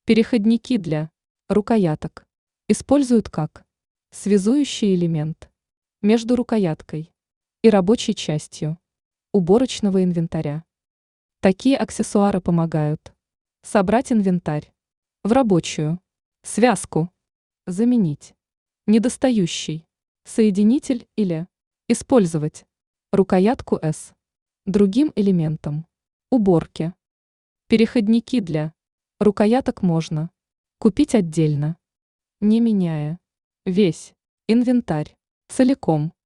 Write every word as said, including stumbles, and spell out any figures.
Переходники для рукояток используют как связующий элемент между рукояткой и рабочей частью уборочного инвентаря. Такие аксессуары помогают собрать инвентарь в рабочую связку, заменить недостающий соединитель или использовать рукоятку с другим элементом уборки. Переходники для рукояток можно купить отдельно, не меняя весь инвентарь целиком.